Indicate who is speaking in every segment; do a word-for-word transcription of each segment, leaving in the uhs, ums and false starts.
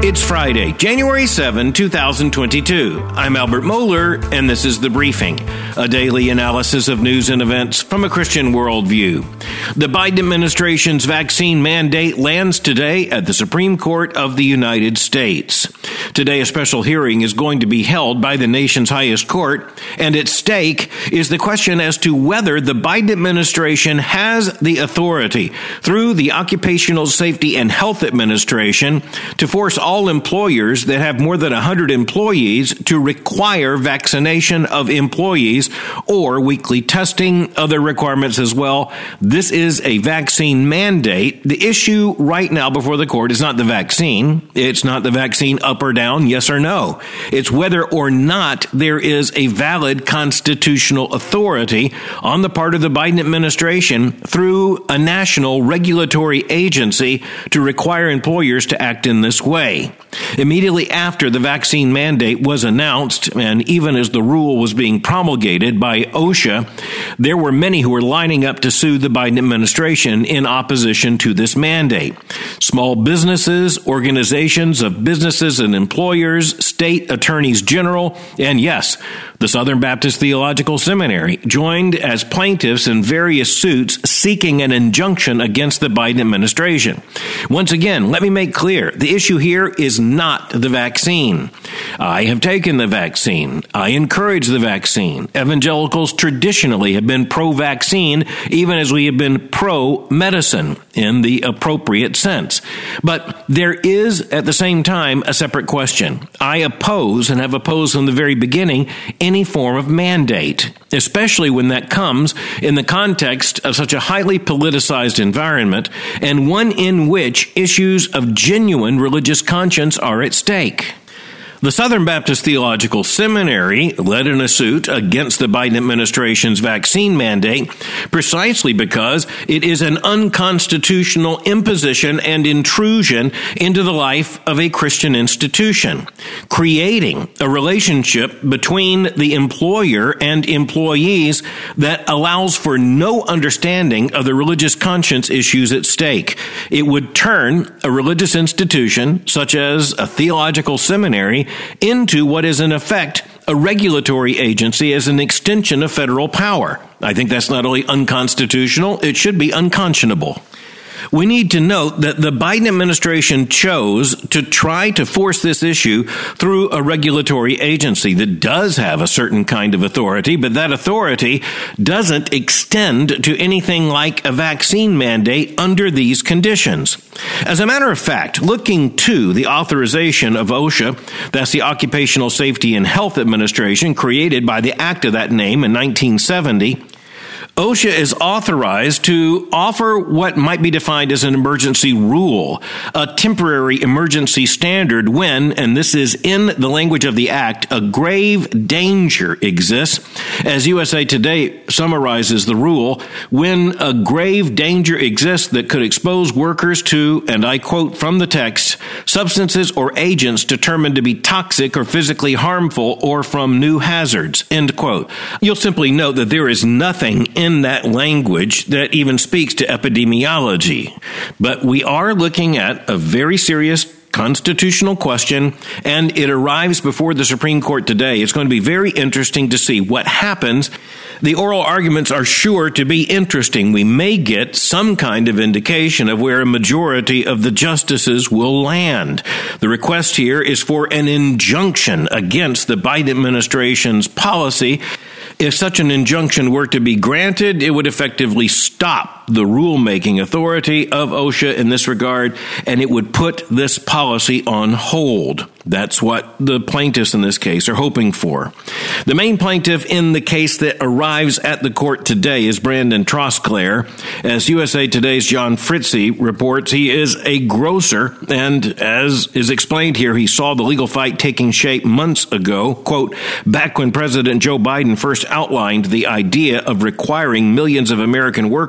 Speaker 1: It's Friday, January seventh, twenty twenty-two. I'm Albert Mohler, and this is The Briefing, a daily analysis of news and events from a Christian worldview. The Biden administration's vaccine mandate lands today at the Supreme Court of the United States. Today, a special hearing is going to be held by the nation's highest court, and at stake is the question as to whether the Biden administration has the authority through the Occupational Safety and Health Administration to force all employers that have more than one hundred employees to require vaccination of employees or weekly testing, other requirements as well. This is a vaccine mandate. The issue right now before the court is not the vaccine. It's not the vaccine up or down, yes or no. It's whether or not there is a valid constitutional authority on the part of the Biden administration through a national regulatory agency to require employers to act in this way. Immediately after the vaccine mandate was announced, and even as the rule was being promulgated by OSHA, there were many who were lining up to sue the Biden administration in opposition to this mandate. Small businesses, organizations of businesses and employers, state attorneys general, and yes, the Southern Baptist Theological Seminary joined as plaintiffs in various suits seeking an injunction against the Biden administration. Once again, let me make clear, the issue here is not the vaccine. I have taken the vaccine. I encourage the vaccine. Evangelicals traditionally have been pro-vaccine, even as we have been pro-medicine in the appropriate sense. But there is, at the same time, a separate question. I oppose, and have opposed from the very beginning, any form of mandate, especially when that comes in the context of such a highly politicized environment and one in which issues of genuine religious conscience are at stake. The Southern Baptist Theological Seminary led in a suit against the Biden administration's vaccine mandate precisely because it is an unconstitutional imposition and intrusion into the life of a Christian institution, creating a relationship between the employer and employees that allows for no understanding of the religious conscience issues at stake. It would turn a religious institution, such as a theological seminary, into what is in effect a regulatory agency as an extension of federal power. I think that's not only unconstitutional, it should be unconscionable. We need to note that the Biden administration chose to try to force this issue through a regulatory agency that does have a certain kind of authority, but that authority doesn't extend to anything like a vaccine mandate under these conditions. As a matter of fact, looking to the authorization of OSHA, that's the Occupational Safety and Health Administration, created by the act of that name in nineteen seventy, OSHA is authorized to offer what might be defined as an emergency rule, a temporary emergency standard when, and this is in the language of the act, a grave danger exists. As U S A Today summarizes the rule, when a grave danger exists that could expose workers to, and I quote from the text, substances or agents determined to be toxic or physically harmful or from new hazards, end quote. You'll simply note that there is nothing in In that language that even speaks to epidemiology. But we are looking at a very serious constitutional question, and it arrives before the Supreme Court today. It's going to be very interesting to see what happens. The oral arguments are sure to be interesting. We may get some kind of indication of where a majority of the justices will land. The request here is for an injunction against the Biden administration's policy. If such an injunction were to be granted, it would effectively stop the rulemaking authority of OSHA in this regard, and it would put this policy on hold. That's what the plaintiffs in this case are hoping for. The main plaintiff in the case that arrives at the court today is Brandon Trosclair. As U S A Today's John Fritzy reports, he is a grocer, and as is explained here, he saw the legal fight taking shape months ago, quote, back when President Joe Biden first outlined the idea of requiring millions of American workers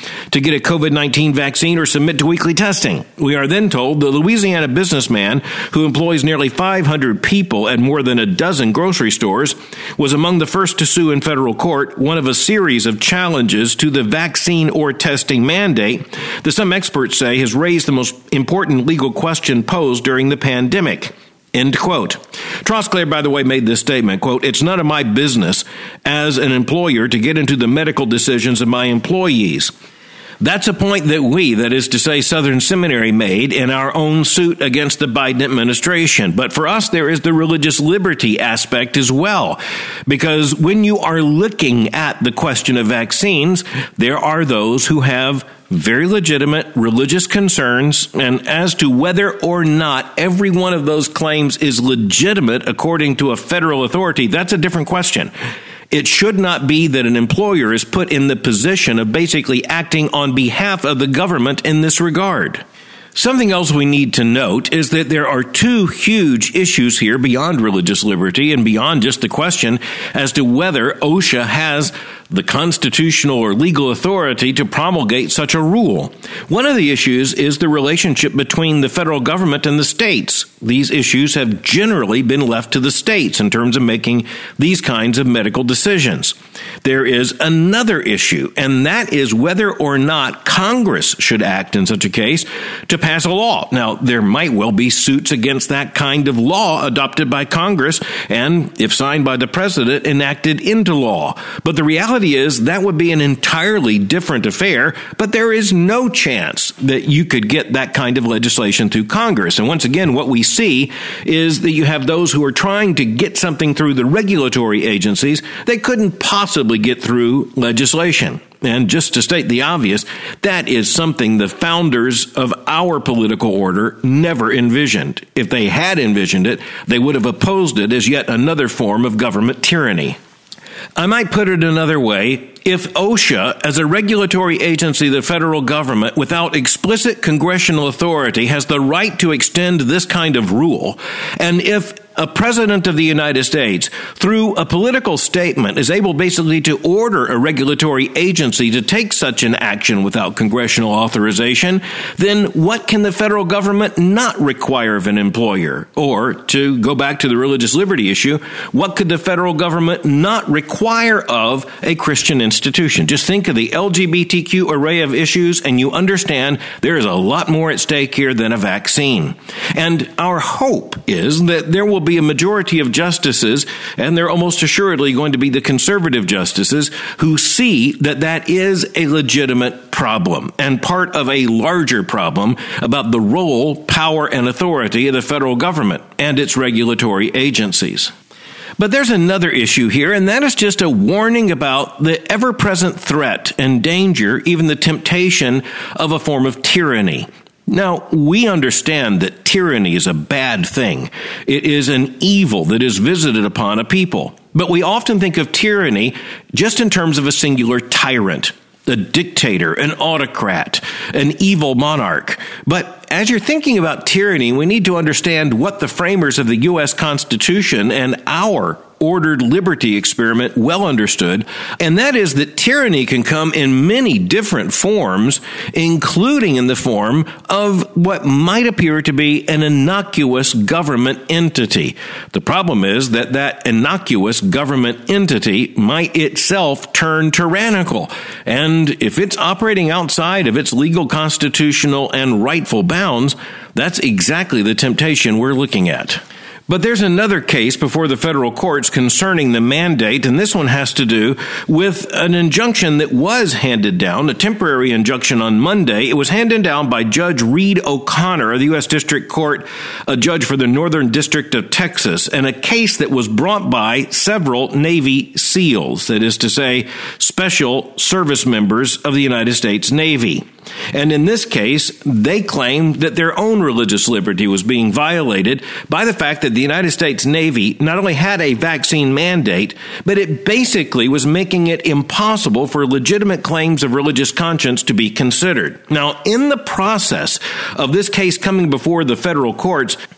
Speaker 1: to get a COVID nineteen vaccine or submit to weekly testing. We are then told the Louisiana businessman who employs nearly five hundred people at more than a dozen grocery stores was among the first to sue in federal court, one of a series of challenges to the vaccine or testing mandate that some experts say has raised the most important legal question posed during the pandemic. End quote. Trosclair, by the way, made this statement, quote, "It's none of my business as an employer to get into the medical decisions of my employees." That's a point that we, that is to say Southern Seminary, made in our own suit against the Biden administration. But for us, there is the religious liberty aspect as well. Because when you are looking at the question of vaccines, there are those who have very legitimate religious concerns, and as to whether or not every one of those claims is legitimate according to a federal authority, that's a different question. It should not be that an employer is put in the position of basically acting on behalf of the government in this regard. Something else we need to note is that there are two huge issues here beyond religious liberty and beyond just the question as to whether OSHA has the constitutional or legal authority to promulgate such a rule. One of the issues is the relationship between the federal government and the states. These issues have generally been left to the states in terms of making these kinds of medical decisions. There is another issue, and that is whether or not Congress should act in such a case to pass a law. Now, there might well be suits against that kind of law adopted by Congress and, if signed by the president, enacted into law. But the reality is that would be an entirely different affair, but there is no chance that you could get that kind of legislation through Congress. And once again, what we see is that you have those who are trying to get something through the regulatory agencies they couldn't possibly get through legislation. And just to state the obvious, that is something the founders of our political order never envisioned. If they had envisioned it, they would have opposed it as yet another form of government tyranny. I might put it another way. If OSHA, as a regulatory agency of the federal government, without explicit congressional authority, has the right to extend this kind of rule, and if a president of the United States, through a political statement, is able basically to order a regulatory agency to take such an action without congressional authorization, then what can the federal government not require of an employer? Or, to go back to the religious liberty issue, what could the federal government not require of a Christian institution? Just think of the L G B T Q array of issues, and you understand there is a lot more at stake here than a vaccine. And our hope is that there will be a majority of justices, and they're almost assuredly going to be the conservative justices, who see that that is a legitimate problem and part of a larger problem about the role, power, and authority of the federal government and its regulatory agencies. But there's another issue here, and that is just a warning about the ever-present threat and danger, even the temptation of a form of tyranny. Now, we understand that tyranny is a bad thing. It is an evil that is visited upon a people. But we often think of tyranny just in terms of a singular tyrant, a dictator, an autocrat, an evil monarch. But as you're thinking about tyranny, we need to understand what the framers of the U S Constitution and our ordered liberty experiment well understood, and that is that tyranny can come in many different forms, including in the form of what might appear to be an innocuous government entity. The problem is that that innocuous government entity might itself turn tyrannical, and if it's operating outside of its legal, constitutional, and rightful bounds, that's exactly the temptation we're looking at. But there's another case before the federal courts concerning the mandate, and this one has to do with an injunction that was handed down, a temporary injunction on Monday. It was handed down by Judge Reed O'Connor of the U S District Court, a judge for the Northern District of Texas, and a case that was brought by several Navy SEALs, that is to say, special service members of the United States Navy. And in this case, they claimed that their own religious liberty was being violated by the fact that the United States Navy not only had a vaccine mandate, but it basically was making it impossible for legitimate claims of religious conscience to be considered. Now, in the process of this case coming before the federal courts,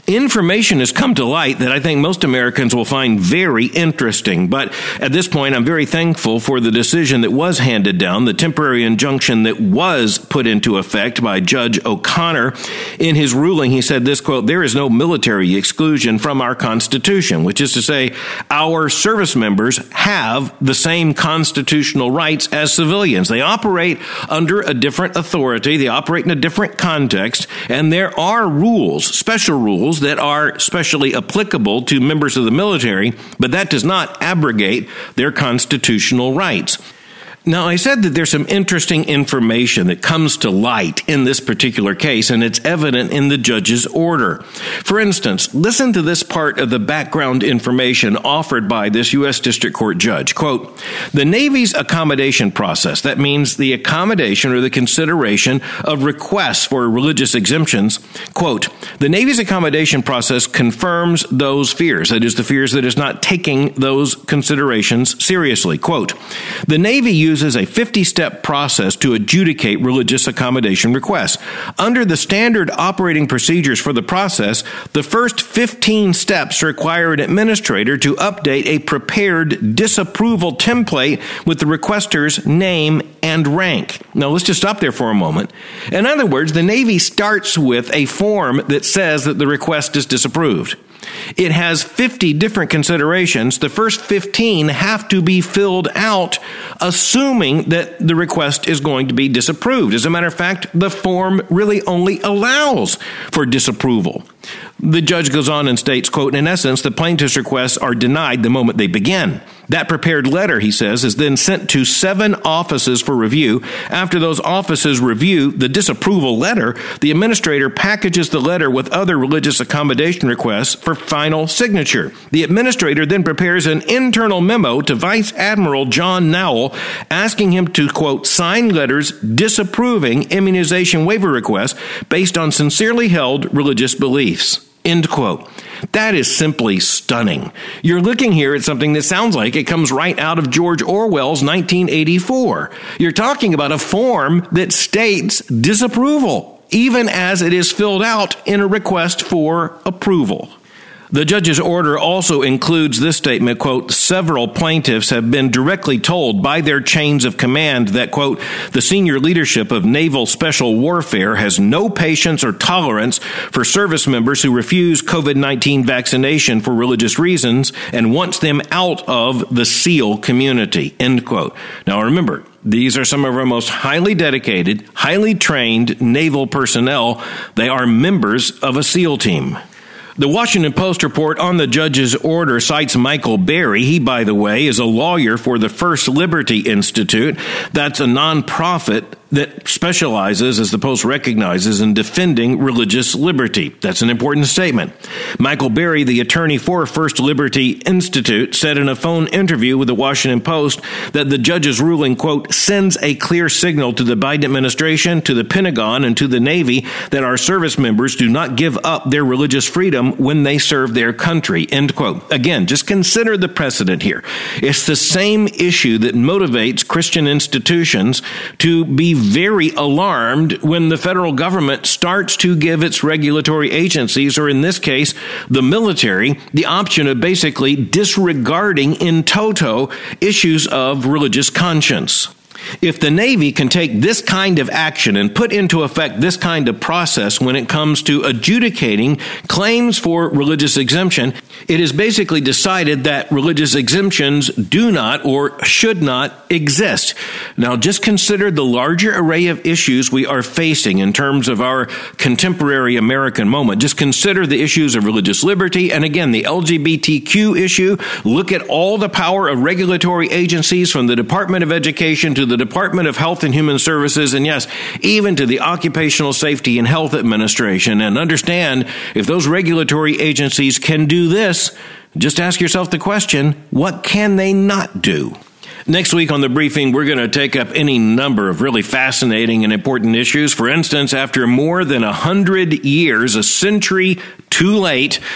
Speaker 1: Information has come to light that I think most Americans will find very interesting. But at this point, I'm very thankful for the decision that was handed down, the temporary injunction that was put into effect by Judge O'Connor. In his ruling, he said this, quote, "There is no military exclusion from our Constitution," which is to say our service members have the same constitutional rights as civilians. They operate under a different authority. They operate in a different context. And there are rules, special rules, that are specially applicable to members of the military, but that does not abrogate their constitutional rights. Now, I said that there's some interesting information that comes to light in this particular case, and it's evident in the judge's order. For instance, listen to this part of the background information offered by this U S District Court judge. Quote, "The Navy's accommodation process," that means the accommodation or the consideration of requests for religious exemptions, quote, "The Navy's accommodation process confirms those fears," that is, the fears that is not taking those considerations seriously. Quote, "The Navy uses uses a fifty-step process to adjudicate religious accommodation requests. Under the standard operating procedures for the process, the first fifteen steps require an administrator to update a prepared disapproval template with the requester's name and rank." Now, let's just stop there for a moment. In other words, the Navy starts with a form that says that the request is disapproved. It has fifty different considerations. The first fifteen have to be filled out, assuming that the request is going to be disapproved. As a matter of fact, the form really only allows for disapproval. The judge goes on and states, quote, "In essence, the plaintiff's requests are denied the moment they begin. That prepared letter," he says, "is then sent to seven offices for review. After those offices review the disapproval letter, the administrator packages the letter with other religious accommodation requests for final signature. The administrator then prepares an internal memo to Vice Admiral John Nowell asking him to, quote, sign letters disapproving immunization waiver requests based on sincerely held religious beliefs." End quote. That is simply stunning. You're looking here at something that sounds like it comes right out of George Orwell's nineteen eighty-four. You're talking about a form that states disapproval, even as it is filled out in a request for approval. The judge's order also includes this statement, quote, "Several plaintiffs have been directly told by their chains of command that, quote, the senior leadership of Naval Special Warfare has no patience or tolerance for service members who refuse COVID nineteen vaccination for religious reasons and wants them out of the SEAL community," end quote. Now remember, these are some of our most highly dedicated, highly trained naval personnel. They are members of a SEAL team. The Washington Post report on the judge's order cites Michael Berry. He, by the way, is a lawyer for the First Liberty Institute. That's a nonprofit that specializes, as the Post recognizes, in defending religious liberty. That's an important statement. Michael Berry, the attorney for First Liberty Institute, said in a phone interview with the Washington Post that the judge's ruling, quote, sends a clear signal to the Biden administration, to the Pentagon, and to the Navy that our service members do not give up their religious freedom when they serve their country, end quote. Again, just consider the precedent here. It's the same issue that motivates Christian institutions to be very alarmed when the federal government starts to give its regulatory agencies, or in this case, the military, the option of basically disregarding in toto issues of religious conscience. If the Navy can take this kind of action and put into effect this kind of process when it comes to adjudicating claims for religious exemption, it is basically decided that religious exemptions do not or should not exist. Now, just consider the larger array of issues we are facing in terms of our contemporary American moment. Just consider the issues of religious liberty and, again, the L G B T Q issue. Look at all the power of regulatory agencies from the Department of Education to the Department of Health and Human Services, and yes, even to the Occupational Safety and Health Administration. And understand, if those regulatory agencies can do this, just ask yourself the question, what can they not do? Next week on The Briefing, we're going to take up any number of really fascinating and important issues. For instance, after more than a hundred years, a century too late,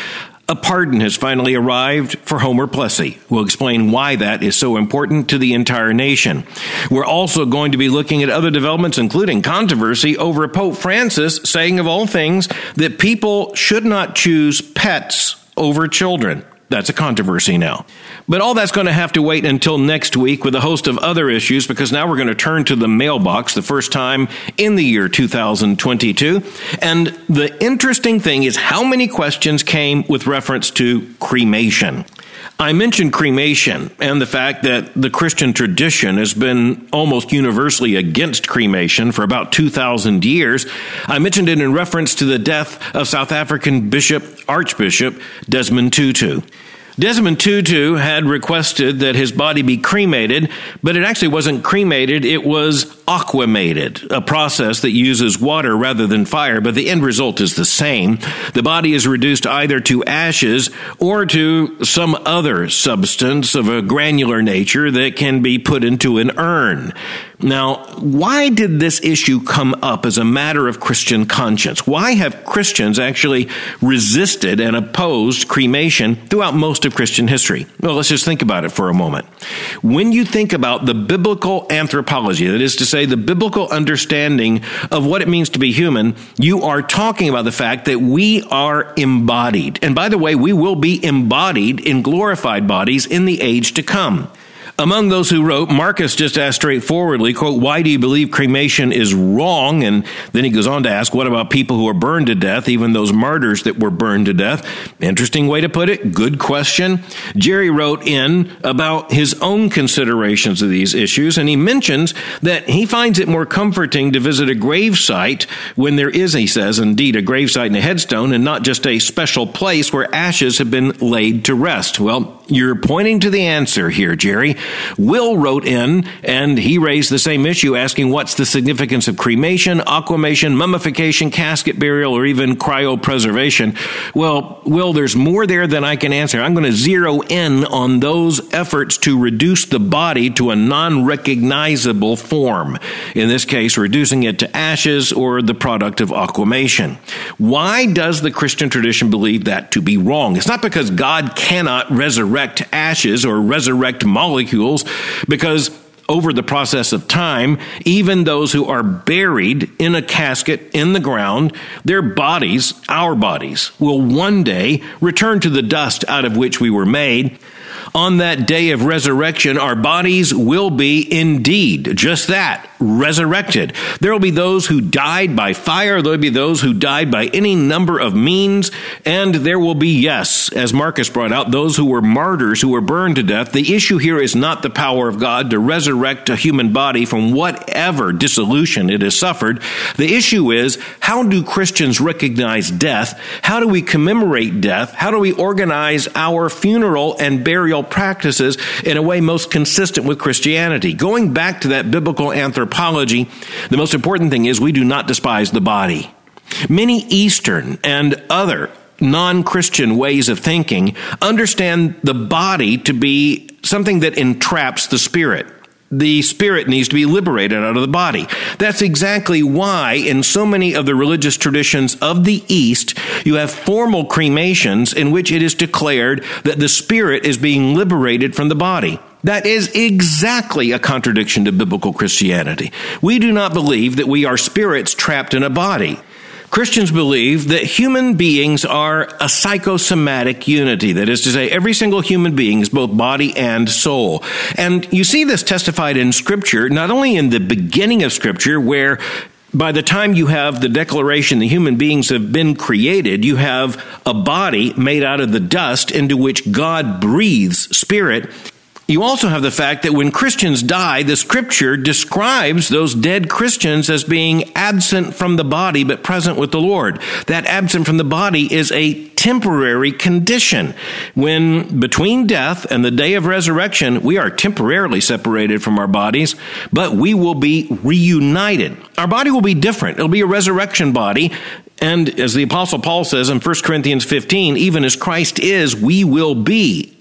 Speaker 1: A pardon has finally arrived for Homer Plessy. We'll explain why that is so important to the entire nation. We're also going to be looking at other developments, including controversy over Pope Francis saying, of all things, that people should not choose pets over children. That's a controversy now. But all that's going to have to wait until next week with a host of other issues, because now we're going to turn to the mailbox, the first time in the year two thousand twenty-two. And the interesting thing is how many questions came with reference to cremation. I mentioned cremation and the fact that the Christian tradition has been almost universally against cremation for about two thousand years. I mentioned it in reference to the death of South African Bishop, Archbishop Desmond Tutu. Desmond Tutu had requested that his body be cremated, but it actually wasn't cremated, it was aquamated, a process that uses water rather than fire, but the end result is the same. The body is reduced either to ashes or to some other substance of a granular nature that can be put into an urn. Now, why did this issue come up as a matter of Christian conscience? Why have Christians actually resisted and opposed cremation throughout most of Christian history? Well, let's just think about it for a moment. When you think about the biblical anthropology, that is to say, the biblical understanding of what it means to be human, you are talking about the fact that we are embodied. And by the way, we will be embodied in glorified bodies in the age to come. Among those who wrote, Marcus just asked straightforwardly, quote, why do you believe cremation is wrong? And then he goes on to ask, what about people who are burned to death, even those martyrs that were burned to death? Interesting way to put it. Good question. Jerry wrote in about his own considerations of these issues, and he mentions that he finds it more comforting to visit a grave site when there is, he says, indeed a grave site and a headstone, and not just a special place where ashes have been laid to rest. Well, you're pointing to the answer here, Jerry. Will wrote in, and he raised the same issue, asking what's the significance of cremation, aquamation, mummification, casket burial, or even cryopreservation. Well, Will, there's more there than I can answer. I'm going to zero in on those efforts to reduce the body to a non-recognizable form. In this case, reducing it to ashes or the product of aquamation. Why does the Christian tradition believe that to be wrong? It's not because God cannot resurrect ashes or resurrect molecules, because over the process of time, even those who are buried in a casket in the ground, their bodies, our bodies, will one day return to the dust out of which we were made. On that day of resurrection, our bodies will be indeed just that, resurrected. There will be those who died by fire. There will be those who died by any number of means. And there will be, yes, as Marcus brought out, those who were martyrs, who were burned to death. The issue here is not the power of God to resurrect a human body from whatever dissolution it has suffered. The issue is, how do Christians recognize death? How do we commemorate death? How do we organize our funeral and burial practices in a way most consistent with Christianity? Going back to that biblical anthropology, the most important thing is we do not despise the body. Many Eastern and other non-Christian ways of thinking understand the body to be something that entraps the spirit. The spirit needs to be liberated out of the body. That's exactly why in so many of the religious traditions of the East, you have formal cremations in which it is declared that the spirit is being liberated from the body. That is exactly a contradiction to biblical Christianity. We do not believe that we are spirits trapped in a body. Christians believe that human beings are a psychosomatic unity. That is to say, every single human being is both body and soul. And you see this testified in Scripture, not only in the beginning of Scripture, where by the time you have the declaration that human beings have been created, you have a body made out of the dust into which God breathes spirit. You also have the fact that when Christians die, the Scripture describes those dead Christians as being absent from the body but present with the Lord. That absent from the body is a temporary condition. When between death and the day of resurrection, we are temporarily separated from our bodies, but we will be reunited. Our body will be different. It'll be a resurrection body. And as the Apostle Paul says in First Corinthians fifteen, even as Christ is, we will be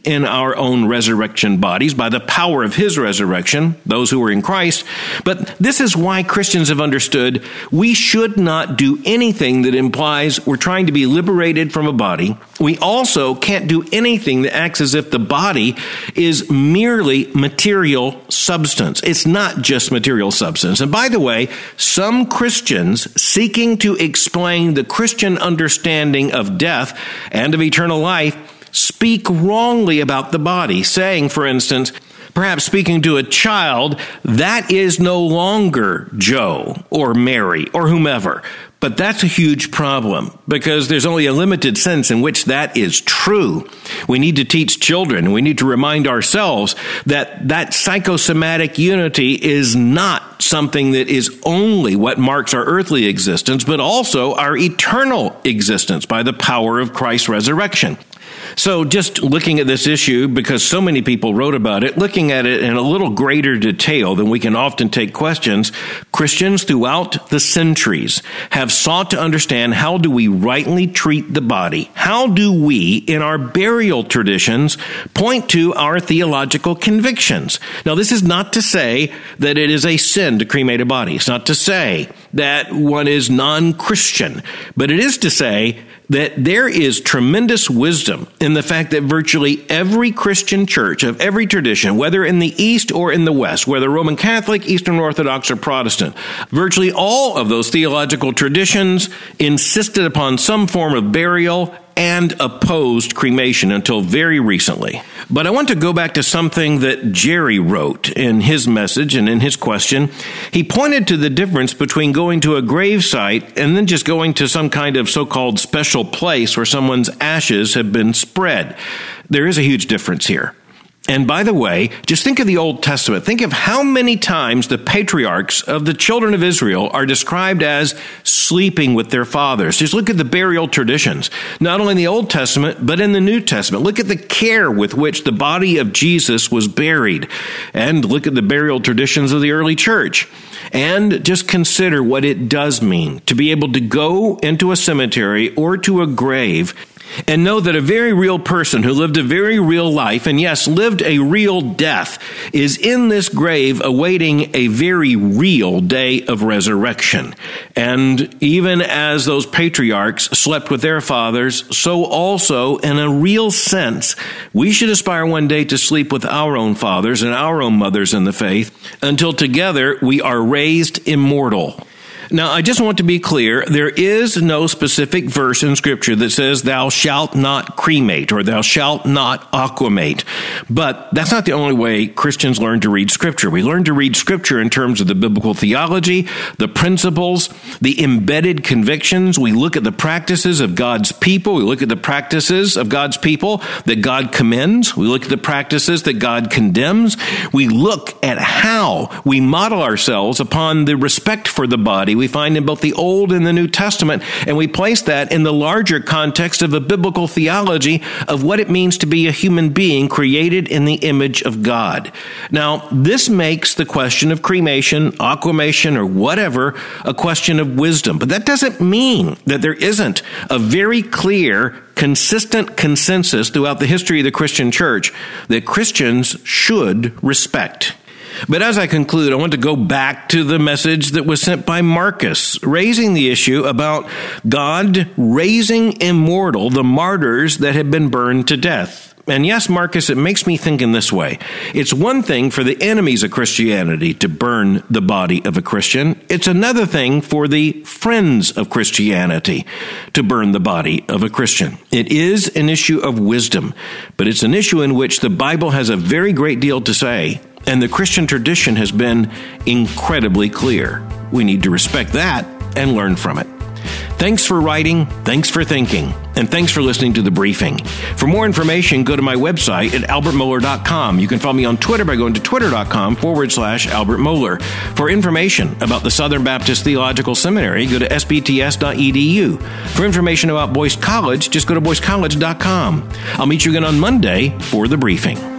Speaker 1: in our own resurrection bodies by the power of his resurrection, those who are in Christ. But this is why Christians have understood we should not do anything that implies we're trying to be liberated from a body. We also can't do anything that acts as if the body is merely material substance. It's not just material substance. And by the way, some Christians seeking to explain the Christian understanding of death and of eternal life speak wrongly about the body, saying, for instance, perhaps speaking to a child, that is no longer Joe or Mary or whomever. But that's a huge problem because there's only a limited sense in which that is true. We need to teach children. We need to remind ourselves that that psychosomatic unity is not something that is only what marks our earthly existence, but also our eternal existence by the power of Christ's resurrection. So just looking at this issue, because so many people wrote about it, looking at it in a little greater detail than we can often take questions, Christians throughout the centuries have sought to understand how do we rightly treat the body? How do we, in our burial traditions, point to our theological convictions? Now, this is not to say that it is a sin to cremate a body. It's not to say that one is non-Christian, but it is to say that there is tremendous wisdom in the fact that virtually every Christian church of every tradition, whether in the East or in the West, whether Roman Catholic, Eastern Orthodox, or Protestant, virtually all of those theological traditions insisted upon some form of burial and opposed cremation until very recently. But I want to go back to something that Jerry wrote in his message and in his question. He pointed to the difference between going to a grave site and then just going to some kind of so-called special place where someone's ashes have been spread. There is a huge difference here. And by the way, just think of the Old Testament. Think of how many times the patriarchs of the children of Israel are described as sleeping with their fathers. Just look at the burial traditions, not only in the Old Testament, but in the New Testament. Look at the care with which the body of Jesus was buried. And look at the burial traditions of the early church. And just consider what it does mean to be able to go into a cemetery or to a grave and know that a very real person who lived a very real life, and yes, lived a real death, is in this grave awaiting a very real day of resurrection. And even as those patriarchs slept with their fathers, so also, in a real sense, we should aspire one day to sleep with our own fathers and our own mothers in the faith, until together we are raised immortal. Now, I just want to be clear, there is no specific verse in Scripture that says, thou shalt not cremate, or thou shalt not aquamate. But that's not the only way Christians learn to read Scripture. We learn to read Scripture in terms of the biblical theology, the principles, the embedded convictions. We look at the practices of God's people. We look at the practices of God's people that God commends. We look at the practices that God condemns. We look at how we model ourselves upon the respect for the body we find in both the Old and the New Testament, and we place that in the larger context of a biblical theology of what it means to be a human being created in the image of God. Now, this makes the question of cremation, aquamation, or whatever a question of wisdom, but that doesn't mean that there isn't a very clear, consistent consensus throughout the history of the Christian church that Christians should respect. But as I conclude, I want to go back to the message that was sent by Marcus, raising the issue about God raising immortal the martyrs that had been burned to death. And yes, Marcus, it makes me think in this way. It's one thing for the enemies of Christianity to burn the body of a Christian. It's another thing for the friends of Christianity to burn the body of a Christian. It is an issue of wisdom, but it's an issue in which the Bible has a very great deal to say. And the Christian tradition has been incredibly clear. We need to respect that and learn from it. Thanks for writing, thanks for thinking, and thanks for listening to The Briefing. For more information, go to my website at albert mohler dot com. You can follow me on Twitter by going to twitter.com forward slash Albert Mohler. For information about the Southern Baptist Theological Seminary, go to s b t s dot e d u. For information about Boyce College, just go to boyce college dot com. I'll meet you again on Monday for The Briefing.